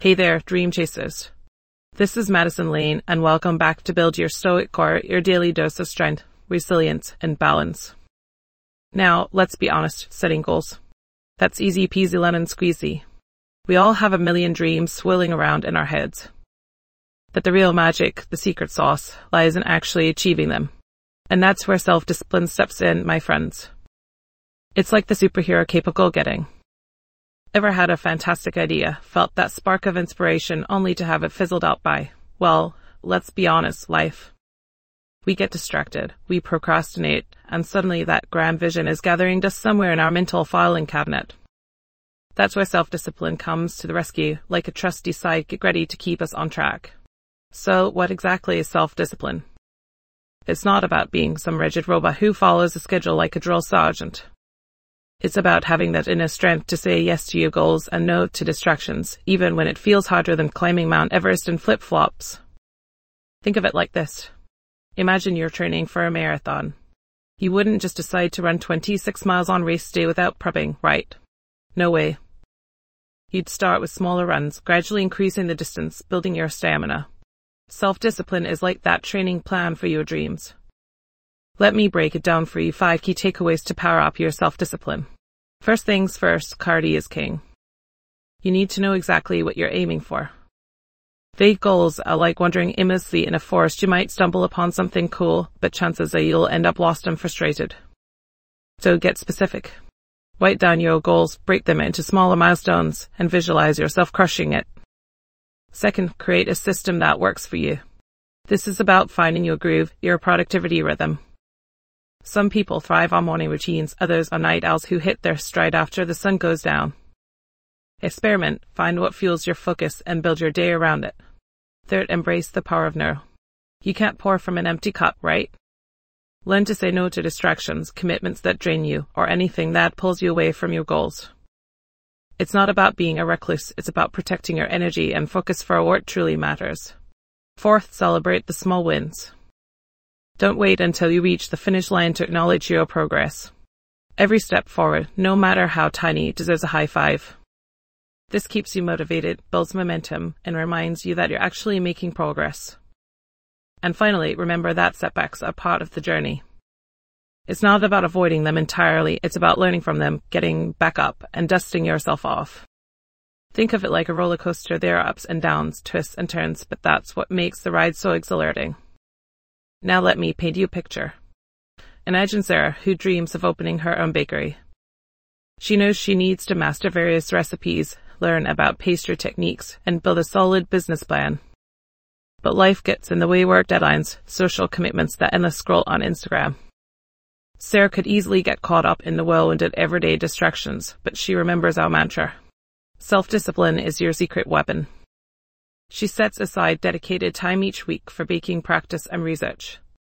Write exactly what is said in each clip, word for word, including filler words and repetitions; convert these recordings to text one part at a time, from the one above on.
Hey there, dream chasers. This is Madison Lane, and welcome back to Build Your Stoic Core, your daily dose of strength, resilience, and balance. Now, let's be honest, setting goals. That's easy peasy lemon squeezy. We all have a million dreams swirling around in our heads. But the real magic, the secret sauce, lies in actually achieving them. And that's where self-discipline steps in, my friends. It's like the superhero capable of getting. Ever had a fantastic idea, felt that spark of inspiration only to have it fizzled out by, well, let's be honest, life. We get distracted, we procrastinate, and suddenly that grand vision is gathering dust somewhere in our mental filing cabinet. That's where self-discipline comes to the rescue, like a trusty sidekick ready to keep us on track. So, what exactly is self-discipline? It's not about being some rigid robot who follows a schedule like a drill sergeant. It's about having that inner strength to say yes to your goals and no to distractions, even when it feels harder than climbing Mount Everest in flip-flops. Think of it like this. Imagine you're training for a marathon. You wouldn't just decide to run twenty-six miles on race day without prepping, right? No way. You'd start with smaller runs, gradually increasing the distance, building your stamina. Self-discipline is like that training plan for your dreams. Let me break it down for you, five key takeaways to power up your self-discipline. First things first, clarity is king. You need to know exactly what you're aiming for. Vague goals are like wandering aimlessly in a forest. You might stumble upon something cool, but chances are you'll end up lost and frustrated. So get specific. Write down your goals, break them into smaller milestones, and visualize yourself crushing it. Second, create a system that works for you. This is about finding your groove, your productivity rhythm. Some people thrive on morning routines, others are night owls who hit their stride after the sun goes down. Experiment, find what fuels your focus, and build your day around it. Third, embrace the power of no. You can't pour from an empty cup, right? Learn to say no to distractions, commitments that drain you, or anything that pulls you away from your goals. It's not about being a recluse, it's about protecting your energy and focus for what truly matters. Fourth, celebrate the small wins. Don't wait until you reach the finish line to acknowledge your progress. Every step forward, no matter how tiny, deserves a high five. This keeps you motivated, builds momentum, and reminds you that you're actually making progress. And finally, remember that setbacks are part of the journey. It's not about avoiding them entirely, it's about learning from them, getting back up, and dusting yourself off. Think of it like a roller coaster. There are ups and downs, twists and turns, but that's what makes the ride so exhilarating. Now let me paint you a picture. Imagine Sarah, who dreams of opening her own bakery. She knows she needs to master various recipes, learn about pastry techniques, and build a solid business plan. But life gets in the way: work deadlines, social commitments, that endless scroll on Instagram. Sarah could easily get caught up in the whirlwind of everyday distractions, but she remembers our mantra. Self-discipline is your secret weapon. She sets aside dedicated time each week for baking practice and research.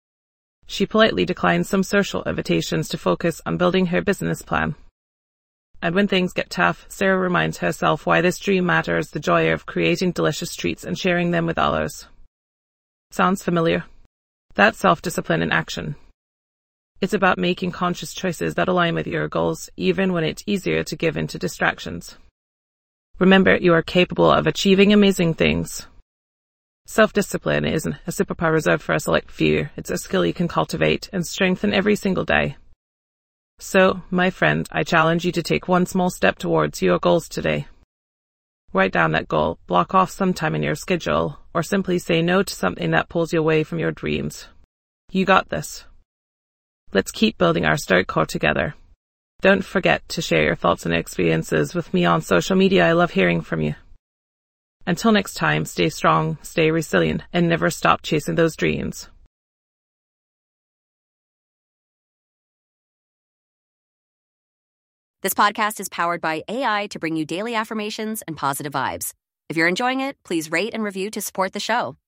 She politely declines some social invitations to focus on building her business plan. And when things get tough, Sarah reminds herself why this dream matters: the joy of creating delicious treats and sharing them with others. Sounds familiar? That's self-discipline in action. It's about making conscious choices that align with your goals, even when it's easier to give in to distractions. Remember, you are capable of achieving amazing things. Self-discipline isn't a superpower reserved for a select few. It's a skill you can cultivate and strengthen every single day. So, my friend, I challenge you to take one small step towards your goals today. Write down that goal, block off some time in your schedule, or simply say no to something that pulls you away from your dreams. You got this. Let's keep building our Stoic Core together. Don't forget to share your thoughts and experiences with me on social media. I love hearing from you. Until next time, stay strong, stay resilient, and never stop chasing those dreams. This podcast is powered by A I to bring you daily affirmations and positive vibes. If you're enjoying it, please rate and review to support the show.